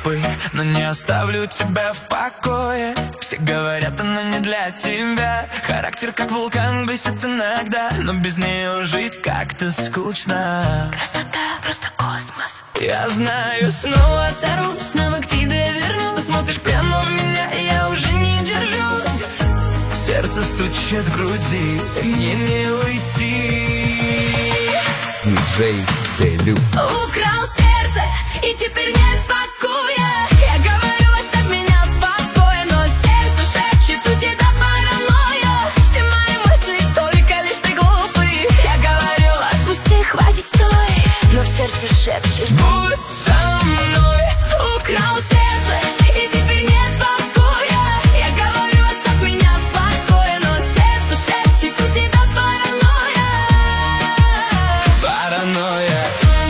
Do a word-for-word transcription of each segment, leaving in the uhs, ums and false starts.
глупый, но не оставлю тебя в покое. Все говорят, она не для тебя. Характер как вулкан, бесит иногда, но без нее жить как-то скучно. Красота, просто космос. Я знаю, Снова сорву, снова к тебе вернусь. Ты смотришь прямо в меня, и я уже не держусь. сердце стучит в груди, мне не уйти. Диджей Делю. Украл сердце, и теперь нет покоя. Я говорю, оставь меня в покое, но сердце шепчет, у тебя паранойя. Все мои мысли, только лишь ты глупый. Я говорю, отпусти, хватит, стой, но сердце шепчет, будь со мной. Украл сердце, и теперь нет покоя. Я говорю, оставь меня в покое, но сердце шепчет, у тебя паранойя. Паранойя.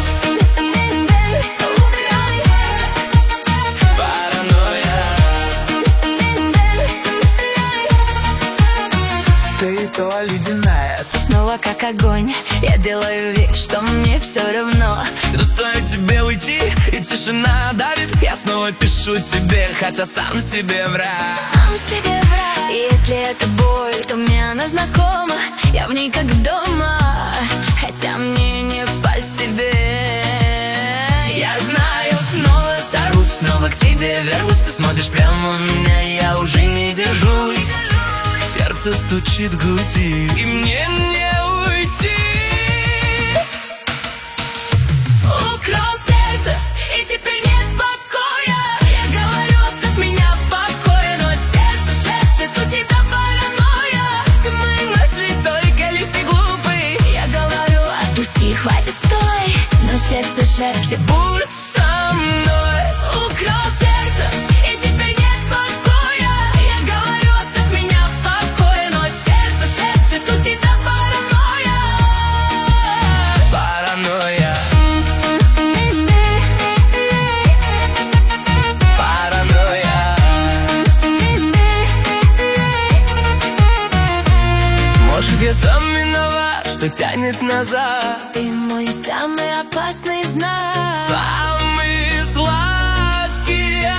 Ты то ледяная, Ты снова как огонь. Я делаю вид, что мне все равно. но стоит тебе уйти, и тишина давит. Я снова пишу тебе, хотя сам себе враг. Сам себе враг. И если это боль, то мне она знакома. Я в ней как дома, хотя мне не по себе. Я знаю, снова сорвусь, снова к тебе вернусь. Ты смотришь прямо в меня, я уже не держусь. Сердце стучит в груди, и мне не уйти. Украл сердце, и теперь нет покоя. Я говорю, оставь меня в покое, но сердце шепчет, у тебя паранойя. Все мои мысли, только лишь ты глупый. Я говорю, отпусти, хватит, стой, но сердце шепчет, будь Со мной. Украл сердце, и теперь нет покоя. Я говорю, оставь меня в покое, но сердце шепчет, у тебя паранойя. Паранойя. Паранойя. Может, я сам виноват, что тянет назад. Ты мой самый опасный знак. Самые сладкие.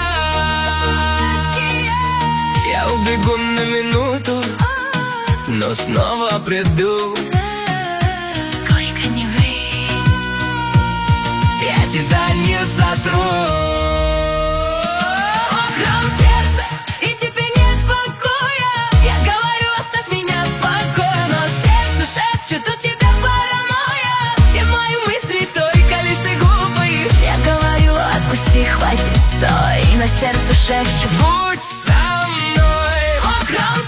Я убегу на минуту, но снова приду. Сколько не вы. Я тебя не сотру. Украл сердце, и теперь нет покоя. Я говорю, оставь меня в покое, но сердце шепчет, у тебя паранойя. Все мои мысли, только лишь ты глупый. Я говорю, отпусти, хватит, стой, но сердце шепчет, Будь со мной. украл